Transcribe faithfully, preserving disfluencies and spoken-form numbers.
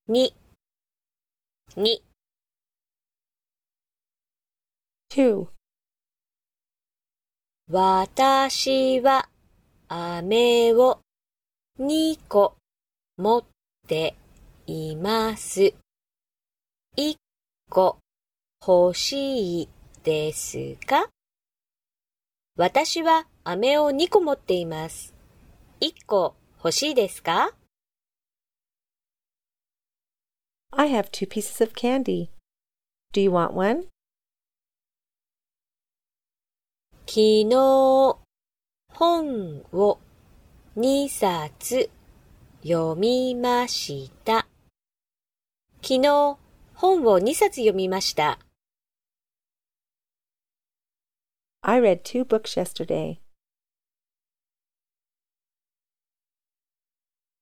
に、に。 two. 私は飴をにこ持っています。いっこ欲しいですか？私は飴をにこ持っています。いっこ欲しいですか？ I have two pieces of candy. Do you want one? 昨日本をにさつ読みました。昨日本をにさつ読みました。 I read two books yesterday.